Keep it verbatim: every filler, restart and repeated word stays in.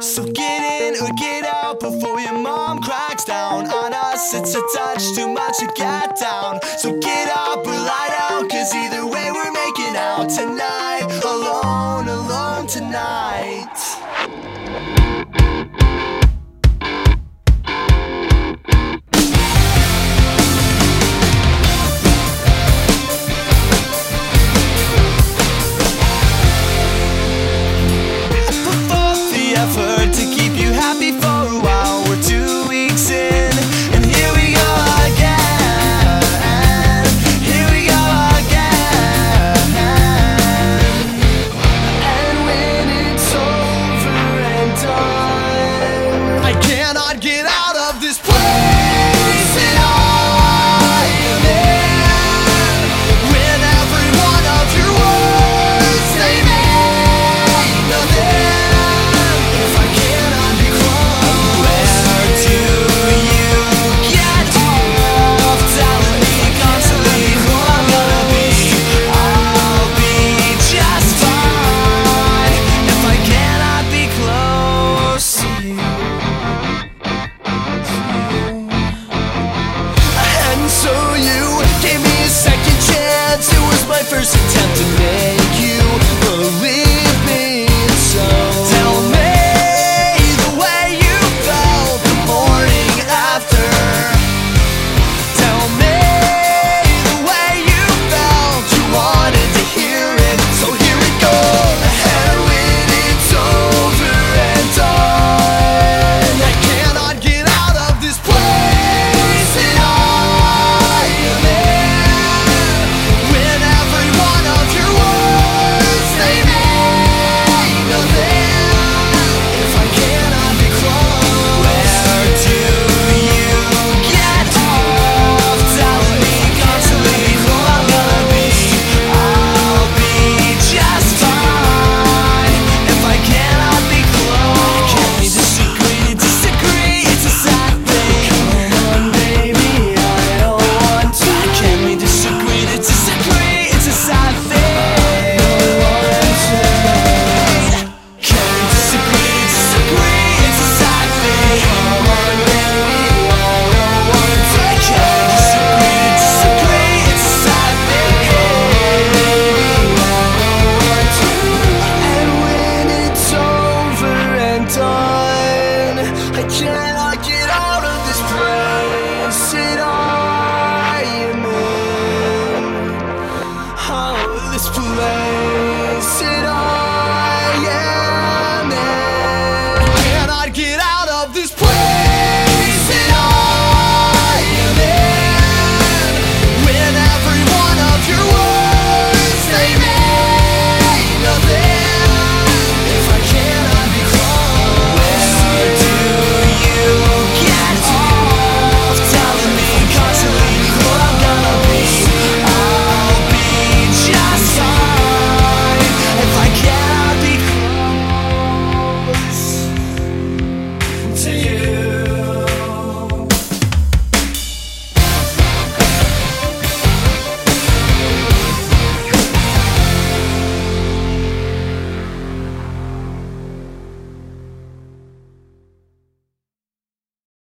So get in or get out before your mom cracks down on us. It's a touch too much to get down. So get up or lie down, cause either way we're making out tonight. Alone, alone tonight. Effort to keep you happy for a while. We're two weeks in, and here we go again. Here we go again. And when it's over and done, I cannot get out of this place that I am in. When every one of your words, they mean nothing. First attempt to make you believe me, so tell me the way you felt the morning after. Tell me the way you felt, you wanted to hear it, so here it goes. And when it's over and done, I cannot get out of this place that I am in. Done.